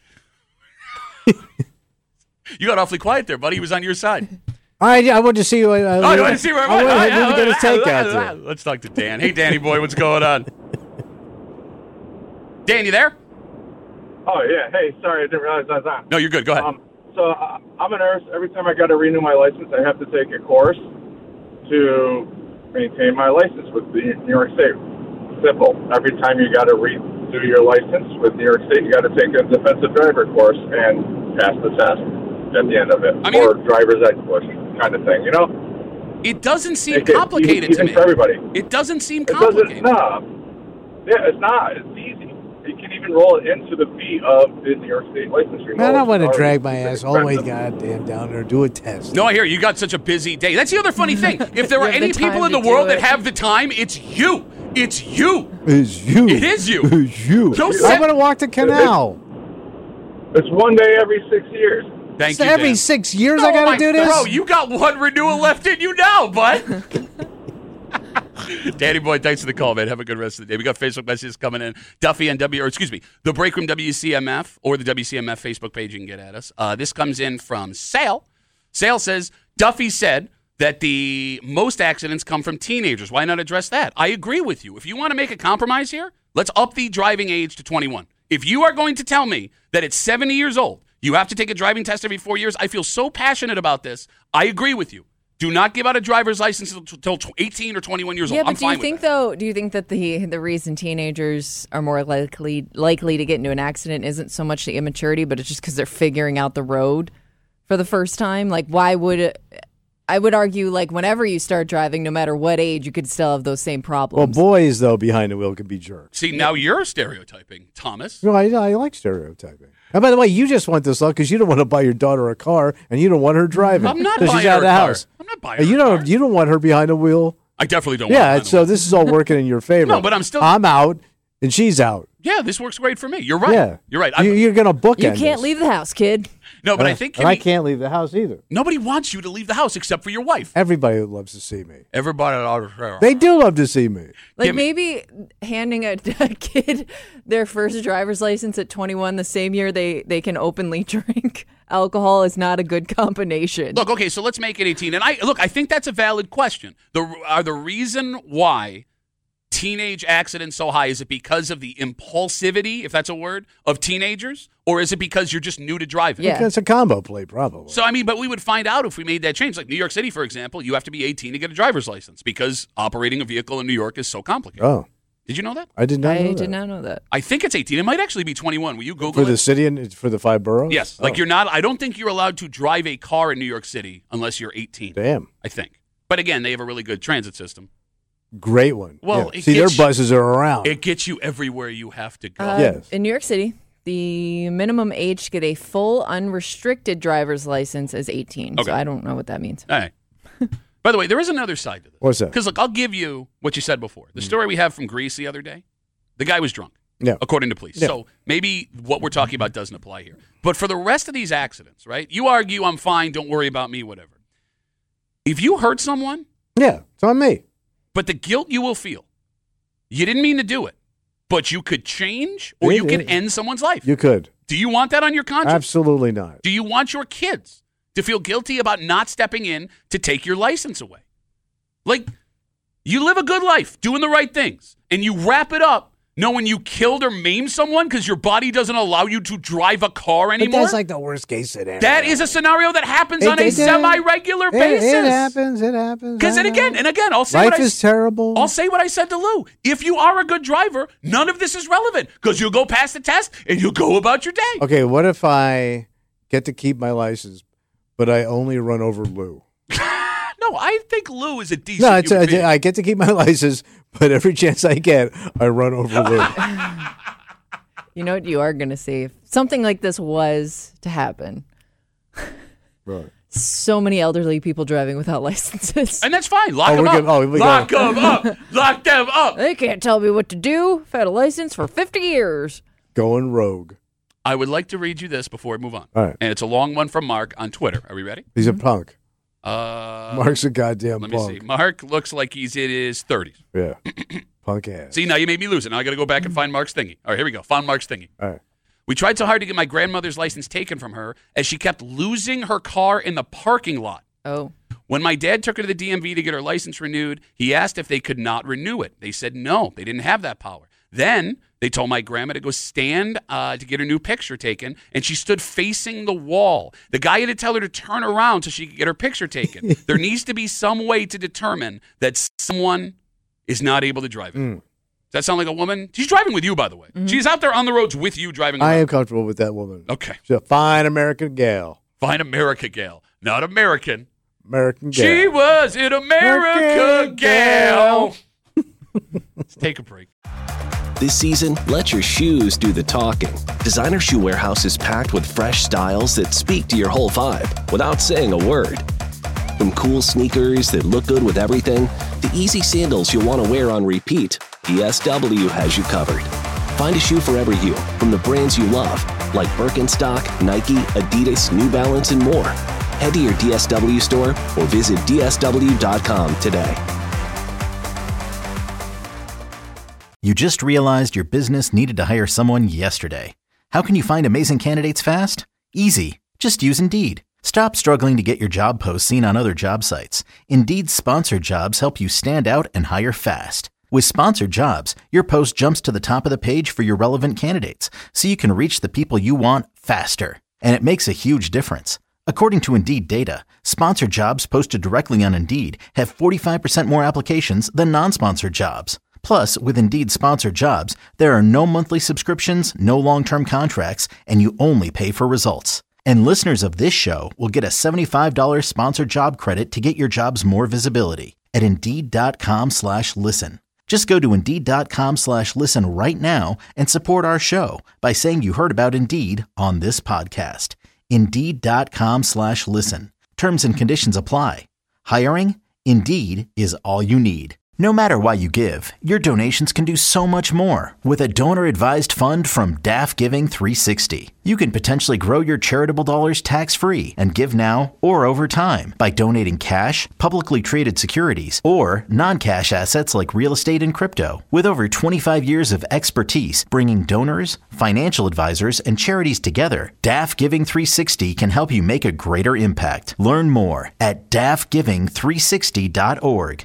you got awfully quiet there, buddy. He was on your side. I I wanted to see you. I, I, Oh, you want to see where I I'm wanted to get his take out there. Let's talk to Dan. Hey, Danny boy, what's going on? Dan, you there? Oh, yeah. Hey, sorry, I didn't realize I was on. No, you're good. Go ahead. Um, so uh, I'm a nurse. Every time I got to renew my license, I have to take a course to maintain my license with the New York State. Simple. Every time you got to redo your license with New York State, you got to take a defensive driver course and pass the test at the end of it, I mean- or driver's ed course kind of thing. You know, it doesn't seem It- it- complicated even to me. for everybody. It doesn't seem It doesn't. complicated. No. Yeah, it's not. It's easy. You can even roll it into the fee of the New York State license renewal. Man, I want to It's drag my already ass all the way expensive. goddamn down there, do a test. No, I hear you got such a busy day. That's the other funny thing. If there You are have any the people time in the to do world that it. have the time, it's you. It's you. It's you. It is you. It's you. Go I'm set- going to walk the canal. It's one day every six years. Thank So you, every Dan. six years Oh I got my- to do this? Bro, you got one renewal left in you now, bud. Danny Boy, thanks for the call, man. Have a good rest of the day. We got Facebook messages coming in. Duffy and W, or excuse me, the Break Room W C M F or the W C M F Facebook page. You can get at us. Uh, this comes in from Sale. Sale says, Duffy said that the most accidents come from teenagers. Why not address that? I agree with you. If you want to make a compromise here, let's up the driving age to twenty-one. If you are going to tell me that at seventy years old, you have to take a driving test every four years, I feel so passionate about this. I agree with you. Do not give out a driver's license until eighteen or twenty-one years yeah, old. I'm but do you fine think with that. though? Do you think that the the reason teenagers are more likely likely to get into an accident isn't so much the immaturity, but it's just because they're figuring out the road for the first time? Like, why would it, I would argue, like, whenever you start driving, no matter what age, you could still have those same Well, problems. boys, though, behind the wheel can be jerks. See, now you're stereotyping, Thomas. No, I, I like stereotyping. And by the way, you just want this luck because you don't want to buy your daughter a car and you don't want her driving. I'm not So she's buying out her of the a car. house. I'm not buying And her you a don't. car. You don't want her behind the wheel. I definitely don't Yeah, want so this is all working in your favor. No, but I'm still- I'm out and she's out. Yeah, this works great for me. You're right. Yeah, You're right. You, I'm- you're going to book you can't leave the house, kid. No, but I think and I Kimmy- can't leave the house either. nobody wants you to leave the house except for your wife. Everybody loves to see me. Everybody. They do love to see me. Like Kimmy- maybe handing a, a kid their first driver's license at twenty-one the same year they, they can openly drink alcohol is not a good combination. Look, okay, so let's make it eighteen. And I look, I think that's a valid question. The are the reason why teenage accidents so high, is it because of the impulsivity, if that's a word, of teenagers, or is it because you're just new to driving? Yeah. It's a combo play, probably. So I mean, but we would find out if we made that change. Like New York City, for example, you have to be eighteen to get a driver's license because operating a vehicle in New York is so complicated. Oh, Did you know that? I did not I know did that. not know that. I think it's eighteen. It might actually be twenty-one. Will you Google For it? the city and for the five boroughs? Yes. Like Oh, you're not, I don't think you're allowed to drive a car in New York City unless you're eighteen. Damn. I think. But again, they have a really good transit system. Great one. Well, Yeah. it See, their gets- buses are around. It gets you everywhere you have to go. Uh, Yes. In New York City, the minimum age to get a full unrestricted driver's license is eighteen. Okay. So I don't know what that means. All right. By the way, there is another side to this. What's that? Because, look, I'll give you what you said before. The story we have from Greece the other day, the guy was drunk, Yeah. according to police. Yeah. So maybe what we're talking about doesn't apply here. But for the rest of these accidents, right, you argue I'm fine, don't worry about me, whatever. If you hurt someone, Yeah, it's on me. but the guilt you will feel, you didn't mean to do it, but you could change or It- you can it- end someone's life. You could. Do you want that on your conscience? Absolutely not. Do you want your kids to feel guilty about not stepping in to take your license away? Like, you live a good life doing the right things, and you wrap it up knowing you killed or maimed someone because your body doesn't allow you to drive a car But anymore? that's like the worst case scenario. That is a scenario that happens It- on a it- semi-regular It- basis. It, happens. It happens. Because, I and again, know. and again, I'll say Life what I, is terrible. I'll say what I said to Lou. If you are a good driver, none of this is relevant because you'll go past the test and you'll go about your day. Okay, what if I get to keep my license, but I only run over Lou? No, I think Lou is a decent No, it's human a, being. I get to keep my license, but every chance I get, I run over Lou. You know what you are going to see? If something like this was to happen, Right. so many elderly people driving without licenses. And that's fine. Lock Oh, them we're up. good. Oh, we Lock got- them up. Lock them up. They can't tell me what to do. I've had a license for fifty years. Going rogue. I would like to read you this before we move on. All right. And it's a long one from Mark on Twitter. Are we ready? He's a punk. Uh, Mark's a goddamn let me punk. see. Mark looks like he's in his thirties. Yeah. Punk ass. See, now you made me lose it. Now I got to go back and find Mark's thingy. All right, here we go. Find Mark's thingy. All right. We tried so hard to get my grandmother's license taken from her as she kept losing her car in the parking lot. Oh. When my dad took her to the D M V to get her license renewed, he asked if they could not renew it. They said no, they didn't have that power. Then they told my grandma to go stand uh, to get her new picture taken, and she stood facing the wall. The guy had to tell her to turn around so she could get her picture taken. There needs to be some way to determine that someone is not able to drive it. Mm. Does that sound like a woman? She's driving with you, by the way. Mm-hmm. She's out there on the roads with you driving around. I am comfortable with that woman. Okay. She's a fine American gal. Fine America gal, not American. American gal. She was an America American gal. Let's take a break. This season, let your shoes do the talking. Designer Shoe Warehouse is packed with fresh styles that speak to your whole vibe without saying a word. From cool sneakers that look good with everything, to easy sandals you'll want to wear on repeat, D S W has you covered. Find a shoe for every you from the brands you love, like Birkenstock, Nike, Adidas, New Balance, and more. Head to your D S W store or visit D S W dot com today. You just realized your business needed to hire someone yesterday. How can you find amazing candidates fast? Easy. Just use Indeed. Stop struggling to get your job posts seen on other job sites. Indeed's sponsored jobs help you stand out and hire fast. With sponsored jobs, your post jumps to the top of the page for your relevant candidates, so you can reach the people you want faster. And it makes a huge difference. According to Indeed data, sponsored jobs posted directly on Indeed have forty-five percent more applications than non-sponsored jobs. Plus, with Indeed sponsored jobs, there are no monthly subscriptions, no long-term contracts, and you only pay for results. And listeners of this show will get a seventy-five dollars sponsored job credit to get your jobs more visibility at Indeed.com slash listen. Just go to Indeed.com slash listen right now and support our show by saying you heard about Indeed on this podcast. Indeed.com slash listen. Terms and conditions apply. Hiring? Indeed is all you need. No matter why you give, your donations can do so much more with a donor-advised fund from D A F Giving three sixty. You can potentially grow your charitable dollars tax-free and give now or over time by donating cash, publicly traded securities, or non-cash assets like real estate and crypto. With over twenty-five years of expertise bringing donors, financial advisors, and charities together, D A F Giving three sixty can help you make a greater impact. Learn more at D A F giving three sixty dot org.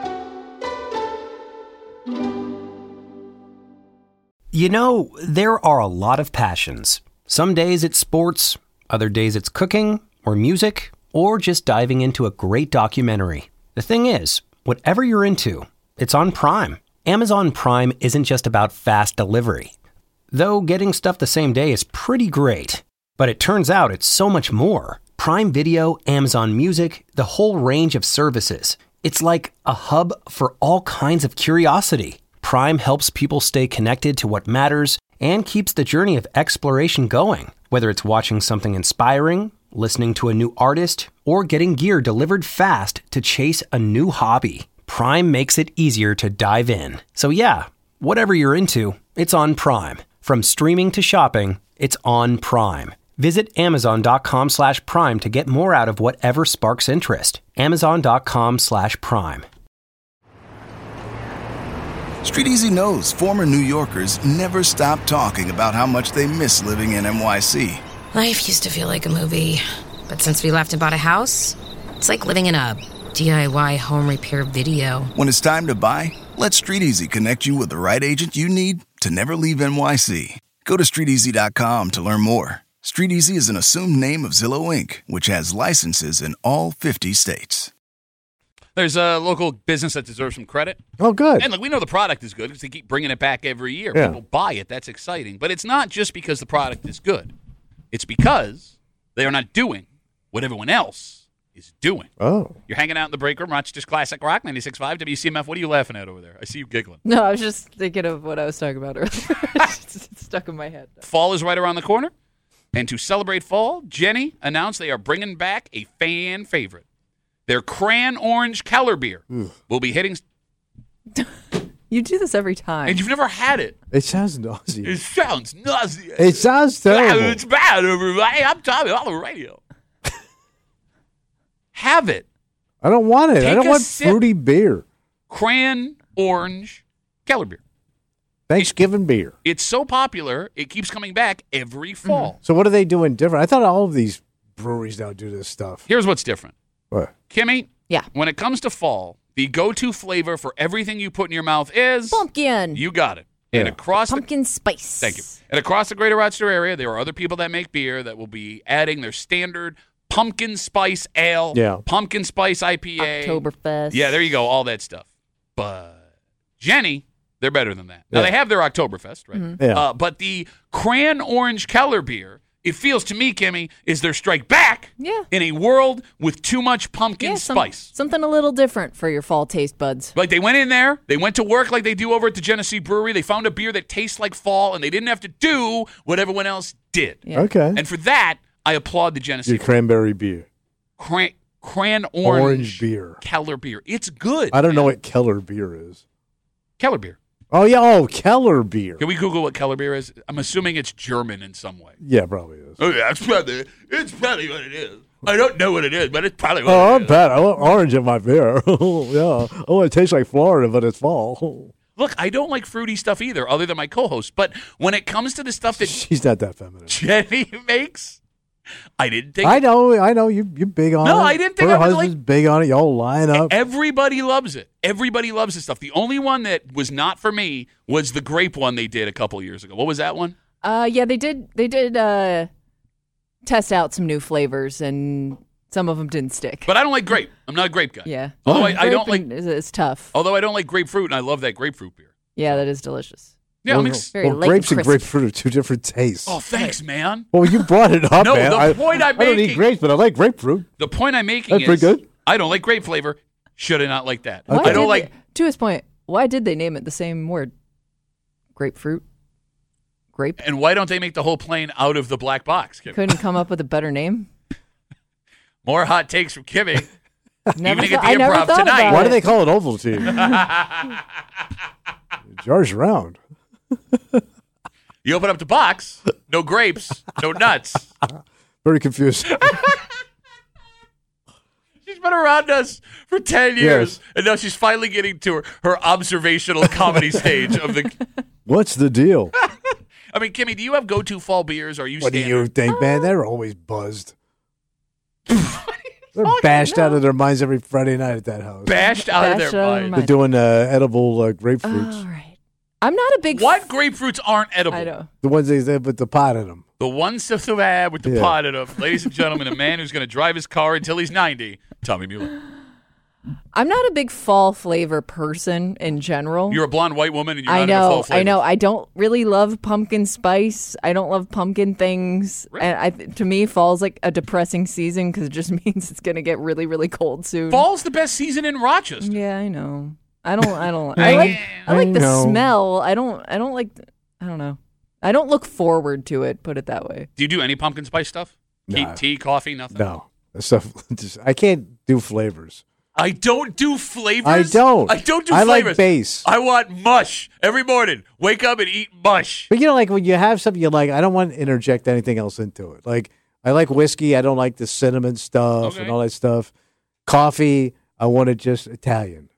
You know, there are a lot of passions. Some days it's sports, other days it's cooking, or music, or just diving into a great documentary. The thing is, whatever you're into, it's on Prime. Amazon Prime isn't just about fast delivery. Though getting stuff the same day is pretty great. But it turns out it's so much more. Prime Video, Amazon Music, the whole range of services. It's like a hub for all kinds of curiosity. Prime helps people stay connected to what matters and keeps the journey of exploration going. Whether it's watching something inspiring, listening to a new artist, or getting gear delivered fast to chase a new hobby, Prime makes it easier to dive in. So yeah, whatever you're into, it's on Prime. From streaming to shopping, it's on Prime. Visit Amazon.com slash Prime to get more out of whatever sparks interest. Amazon.com slash Prime. StreetEasy knows former New Yorkers never stop talking about how much they miss living in N Y C. Life used to feel like a movie, but since we left and bought a house, it's like living in a D I Y home repair video. When it's time to buy, let StreetEasy connect you with the right agent you need to never leave N Y C. Go to Street Easy dot com to learn more. StreetEasy is an assumed name of Zillow Incorporated, which has licenses in all fifty states. There's a local business that deserves some credit. Oh, good. And look, we know the product is good because they keep bringing it back every year. Yeah. People buy it. That's exciting. But it's not just because the product is good. It's because they are not doing what everyone else is doing. Oh. You're hanging out in the break room, Rochester's Classic Rock, ninety-six point five W C M F. What are you laughing at over there? I see you giggling. No, I was just thinking of what I was talking about earlier. It's stuck in my head. Fall is right around the corner. And to celebrate fall, Jenny announced they are bringing back a fan favorite. Their Cran Orange Keller beer Ugh. will be hitting. You do this every time. And you've never had it. It sounds nauseous. It sounds nauseous. It sounds terrible. It's bad, everybody. I'm Tommy on the radio. Have it. I don't want it. Take I don't a want sip. fruity beer. Cran Orange Keller beer. Thanksgiving beer. It's so popular, it keeps coming back every fall. So what are they doing different? I thought all of these breweries now do this stuff. Here's what's different. What? Kimmy, Yeah. when it comes to fall, the go-to flavor for everything you put in your mouth is... Pumpkin. You got it. And Yeah. across the, Pumpkin spice. Thank you. And across the greater Rochester area, there are other people that make beer that will be adding their standard pumpkin spice ale, Yeah. pumpkin spice I P A. Oktoberfest. Yeah, there you go, all that stuff. But Jenny, they're better than that. Now, Yeah. they have their Oktoberfest, right? Mm-hmm. Yeah. Uh, but the Cran Orange Keller beer, it feels to me, Kimmy, is their strike back Yeah. in a world with too much pumpkin Yeah, some- spice. something a little different for your fall taste buds. Like they went in there, they went to work like they do over at the Genesee Brewery. They found a beer that tastes like fall, and they didn't have to do what everyone else did. Yeah. Okay. And for that, I applaud the Genesee Your cranberry beer. Cran, Cran Orange, Orange beer. Keller beer. It's good. I don't know man. what Keller beer is. Keller beer. Oh, yeah. Oh, Keller beer. Can we Google what Keller beer is? I'm assuming it's German in some way. Yeah, probably is. Oh, yeah, it's probably, it's probably what it is. I don't know what it is, but it's probably what Oh, it I'm is. bad. I want orange in my beer. Yeah. Oh, it tastes like Florida, but it's fall. Look, I don't like fruity stuff either, other than my co-host. But when it comes to the stuff that She's not that feminine. Jenny makes, I didn't think. I know, I know. You, you're big on it. No, I didn't think Her I was husband's like- big on it. Y'all line up. Everybody loves it. Everybody loves this stuff. The only one that was not for me was the grape one they did a couple years ago. What was that one? Uh, yeah, they did. They did uh, test out some new flavors, and some of them didn't stick. But I don't like grape. I'm not a grape guy. Yeah. Although I, I don't Grape like. is it's tough. Although I don't like grapefruit, and I love that grapefruit beer. Yeah, that is delicious. Yeah, well, I'm ex- Very well, light grapes and and crisp. grapefruit are two different tastes. Oh, thanks, man. Well, you brought it up, No, man. the I, point I'm I don't making- eat grapes, but I like grapefruit. The point I'm making That's is pretty good. I don't like grape flavor. Should have not liked that. Why I don't did like. they- to his point, why did they name it the same word? Grapefruit? Grape? And why don't they make the whole plane out of the black box? Kimmy? Couldn't come up with a better name? More hot takes from Kimmy. Never Even at thought- the I never improv thought tonight. about Why do it. they call it Ovaltine? Jar's round. You open up the box, no grapes, no nuts. Very confused. She's been around us for ten years, Yes. and now she's finally getting to her, her observational comedy stage of the. What's the deal? I mean, Kimmy, do you have go-to fall beers? Or are you What do standard? you think, man? They're always buzzed. They're bashed out of their minds every Friday night at that house. bashed out Bashed of their out of their mind? mind. They're doing uh, edible uh, grapefruits. All right. I'm not a big. What grapefruits aren't edible? I know. The ones they they put the pot in them. The ones that have with the Yeah. pot in them. Ladies and gentlemen, a man who's going to drive his car until he's ninety, Tommy Mueller. I'm not a big fall flavor person in general. You're a blonde white woman, and you're I not into know, fall flavors. I know. I don't really love pumpkin spice. I don't love pumpkin things. And I, to me, fall's like a depressing season because it just means it's going to get really, really cold soon. Fall's the best season in Rochester. Yeah, I know. I don't. I don't. I like. I I like the know. smell. I don't. I don't like. I don't know. I don't look forward to it. Put it that way. Do you do any pumpkin spice stuff? Tea, Nah. tea, coffee, nothing? No, that stuff. Just, I can't do flavors. I don't do flavors. I don't. I don't do I like flavors. base. I want mush every morning. Wake up and eat mush. But you know, like when you have something you like, I don't want to interject anything else into it. Like I like whiskey. I don't like the cinnamon stuff Okay. and all that stuff. Coffee. I want it just Italian.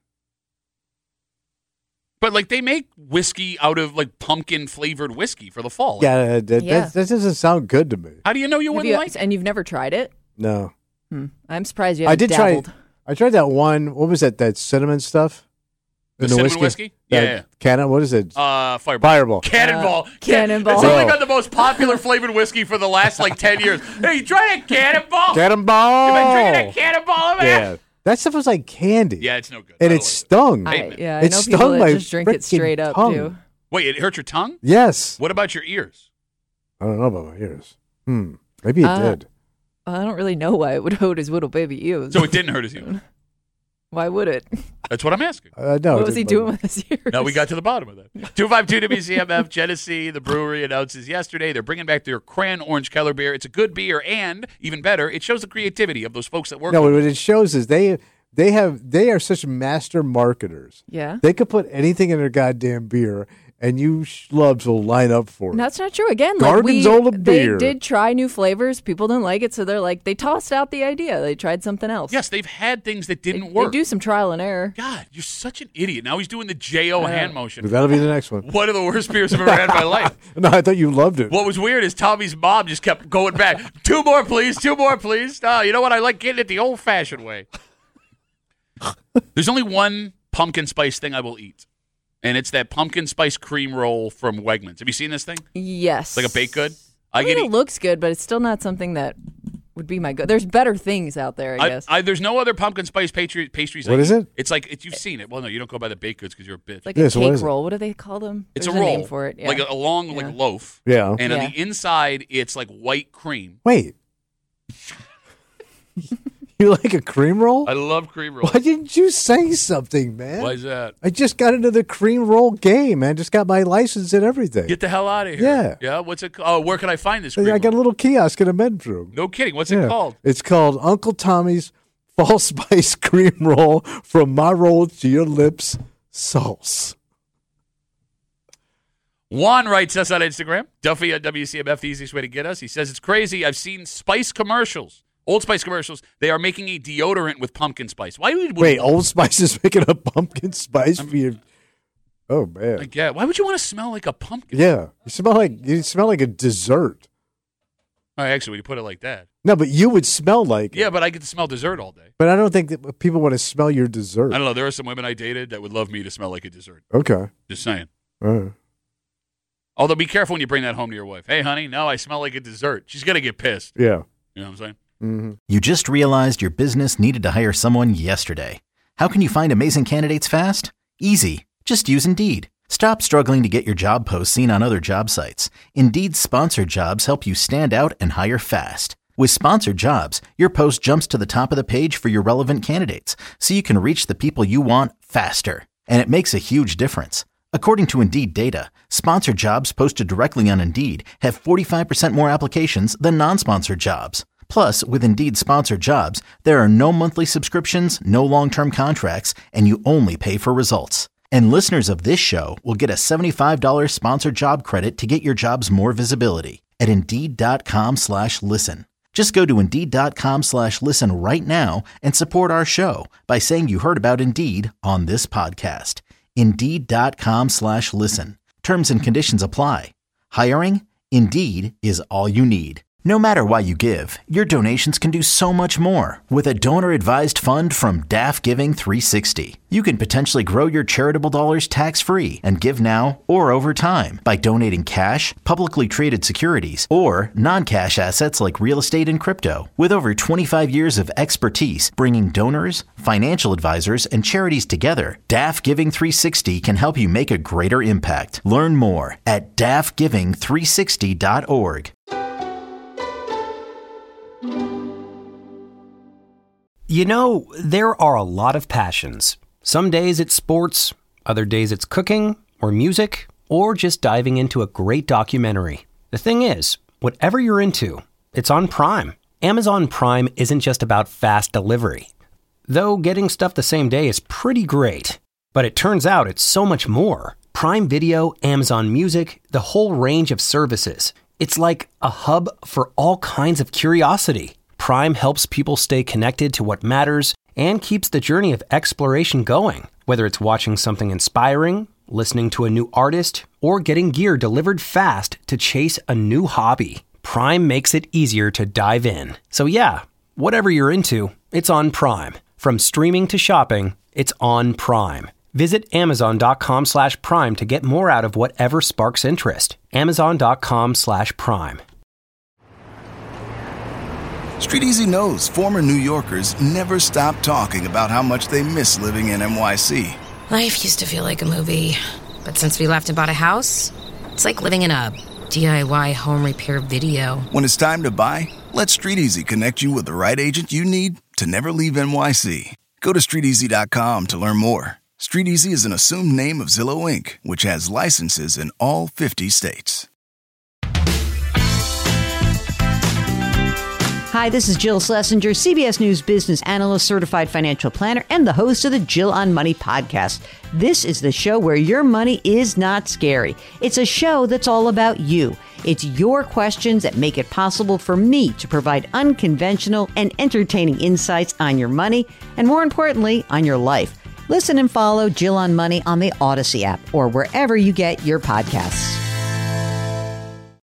But like they make whiskey out of like pumpkin flavored whiskey for the fall. Like, Yeah, that, Yeah. That, that doesn't sound good to me. How do you know you Have wouldn't you- like it? and you've never tried it? No, Hmm. I'm surprised you I haven't did dabbled. try. I tried that one. What was that? That cinnamon stuff. The In cinnamon whiskey? That Yeah, yeah. Cannon. What is it? Uh, fireball. Fireball. Cannonball. Uh, Cannonball. It's only Bro. been the most popular flavored whiskey for the last like ten years. Hey, you try that Cannonball? Cannonball. You been drinking that Cannonball, man? Yeah, that stuff was like candy. Yeah, it's no good. I and don't it like stung. I, Hey, yeah, I it know stung people that my just drink it frickin' straight up tongue. too. Wait, it hurt your tongue? Yes. What about your ears? I don't know about my ears. Hmm. Maybe it Uh, did. I don't really know why it would hurt his little baby ears. So it didn't hurt his ears. Why would it? That's what I'm asking. Uh, no, what it was he didn't doing bug with his ears? Now we got to the bottom of that. two five two W C M F, Genesee, the brewery announces yesterday they're bringing back their Cran Orange Keller beer. It's a good beer, and even better, it shows the creativity of those folks that me. work No, with what it shows is they they have they are such master marketers. Yeah. They could put anything in their goddamn beer, and you schlubs will line up for it. That's not true. Again, like we, Gorgonzola they beer. did try new flavors. People didn't like it, so they're like they tossed out the idea. They tried something else. Yes, they've had things that they, didn't they work. do some trial and error. God, you're such an idiot. Now he's doing the J O I know. hand motion. That'll be the next one. One of the worst beers I've ever had in my life. No, I thought you loved it. What was weird is Tommy's mom just kept going back. Two more, please. Two more, please. Oh, you know what? I like getting it the old-fashioned way. There's only one pumpkin spice thing I will eat, and it's that pumpkin spice cream roll from Wegmans. Have you seen this thing? Yes, It's like a baked good. I, I mean, get it looks good, but it's still not something that would be my go. There's better things out there, I, I, guess. I, there's no other pumpkin spice pastry, pastries. What I is eat. it? It's like it's, you've seen it. Well, no, you don't go by the baked goods because you're a bitch. like Yes, a what cake is it? roll. What do they call them? It's There's a roll, name for it. Yeah. like a, a long like Yeah. loaf. Yeah. And on Yeah. the inside, it's like white cream. Wait. You like a cream roll? I love cream rolls. Why didn't you say something, man? Why is that? I just got into the cream roll game, man. Just got my license and everything. Get the hell out of here. Yeah. Yeah. What's it? Oh, where can I find this? Cream I got a roll? little kiosk in a men's room. No kidding. What's Yeah. it called? It's called Uncle Tommy's Fall Spice Cream Roll, from my roll to your lips, sauce. Juan writes us on Instagram. Duffy at W C M F, the easiest way to get us. He says, it's crazy. I've seen Spice commercials, Old Spice commercials. They are making a deodorant with pumpkin spice. Why would Wait, Old Spice is making a pumpkin spice for your Oh man. I get. Why would you want to smell like a pumpkin? Yeah, you smell like you smell like a dessert. Oh, actually, when you put it like that. No, but you would smell like. Yeah, but I get to smell dessert all day. But I don't think that people want to smell your dessert. I don't know. There are some women I dated that would love me to smell like a dessert. Okay. Just saying. Uh. Although, be careful when you bring that home to your wife. Hey, honey, no, I smell like a dessert. She's going to get pissed. Yeah. You know what I'm saying? Mm-hmm. You just realized your business needed to hire someone yesterday. How can you find amazing candidates fast? Easy. Just use Indeed. Stop struggling to get your job posts seen on other job sites. Indeed's sponsored jobs help you stand out and hire fast. With sponsored jobs, your post jumps to the top of the page for your relevant candidates, so you can reach the people you want faster. And it makes a huge difference. According to Indeed data, sponsored jobs posted directly on Indeed have forty-five percent more applications than non-sponsored jobs. Plus, with Indeed sponsored jobs, there are no monthly subscriptions, no long-term contracts, and you only pay for results. And listeners of this show will get a seventy-five dollars sponsored job credit to get your jobs more visibility at Indeed.com slash listen. Just go to Indeed.com slash listen right now and support our show by saying you heard about Indeed on this podcast. Indeed.com slash listen. Terms and conditions apply. Hiring? Indeed is all you need. No matter why you give, your donations can do so much more with a donor-advised fund from D A F Giving three sixty. You can potentially grow your charitable dollars tax-free and give now or over time by donating cash, publicly traded securities, or non-cash assets like real estate and crypto. With over twenty-five years of expertise bringing donors, financial advisors, and charities together, D A F Giving three sixty can help you make a greater impact. Learn more at D A F giving three sixty dot org. You know, there are a lot of passions. Some days it's sports, other days it's cooking, or music, or just diving into a great documentary. The thing is, whatever you're into, it's on Prime. Amazon Prime isn't just about fast delivery. Though getting stuff the same day is pretty great. But it turns out it's so much more. Prime Video, Amazon Music, the whole range of services. It's like a hub for all kinds of curiosity. Prime helps people stay connected to what matters and keeps the journey of exploration going. Whether it's watching something inspiring, listening to a new artist, or getting gear delivered fast to chase a new hobby, Prime makes it easier to dive in. So yeah, whatever you're into, it's on Prime. From streaming to shopping, it's on Prime. Visit Amazon.com slash Prime to get more out of whatever sparks interest. Amazon.com slash Prime. StreetEasy knows former New Yorkers never stop talking about how much they miss living in N Y C. Life used to feel like a movie, but since we left and bought a house, it's like living in a D I Y home repair video. When it's time to buy, let StreetEasy connect you with the right agent you need to never leave N Y C. Go to Street Easy dot com to learn more. StreetEasy is an assumed name of Zillow Incorporated, which has licenses in all fifty states. Hi, this is Jill Schlesinger, C B S News business analyst, certified financial planner, and the host of the Jill on Money podcast. This is the show where your money is not scary. It's a show that's all about you. It's your questions that make it possible for me to provide unconventional and entertaining insights on your money, and more importantly, on your life. Listen and follow Jill on Money on the Odyssey app or wherever you get your podcasts.